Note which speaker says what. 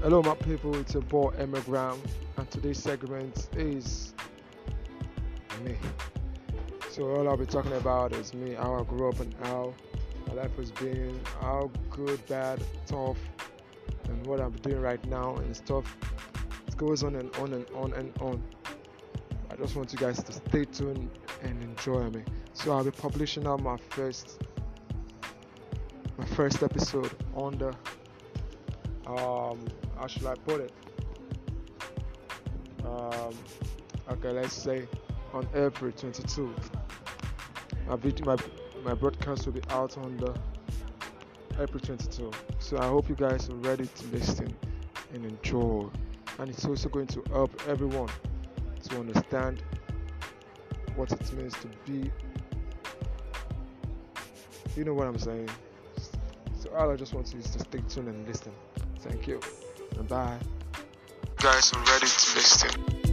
Speaker 1: Hello, my people. It's your boy Emigram, and today's segment is me. So all I'll be talking about is me, how I grew up and how my life has been, how good, bad, tough, and what I'm doing right now and stuff. It goes on and on and on and on. I just want you guys to stay tuned and enjoy me. So I'll be publishing out my first episode on the how should I put it? Um, okay, let's say on April 22. My broadcast will be out on the April 22. So I hope you guys are ready to listen and enjoy. And it's also going to help everyone to understand what it means to be. You know what I'm saying? So all I just want you is to stay tuned and listen. Thank you. And bye. You guys are ready to listen.